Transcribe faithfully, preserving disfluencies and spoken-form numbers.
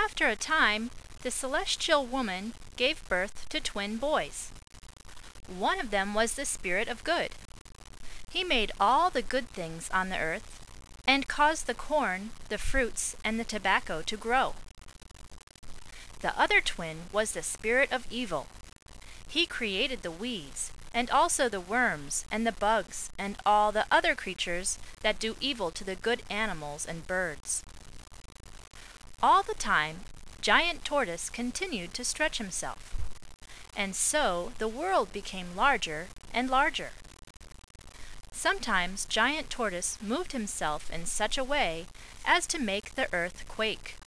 After a time, the celestial woman gave birth to twin boys. One of them was the Spirit of Good. He made all the good things on the earth and caused the corn, the fruits, and the tobacco to grow. The other twin was the Spirit of Evil. He created the weeds, and also the worms, and the bugs, and all the other creatures that do evil to the good animals and birds. All the time, Giant Tortoise continued to stretch himself, and so the world became larger and larger. Sometimes Giant Tortoise moved himself in such a way as to make the earth quake.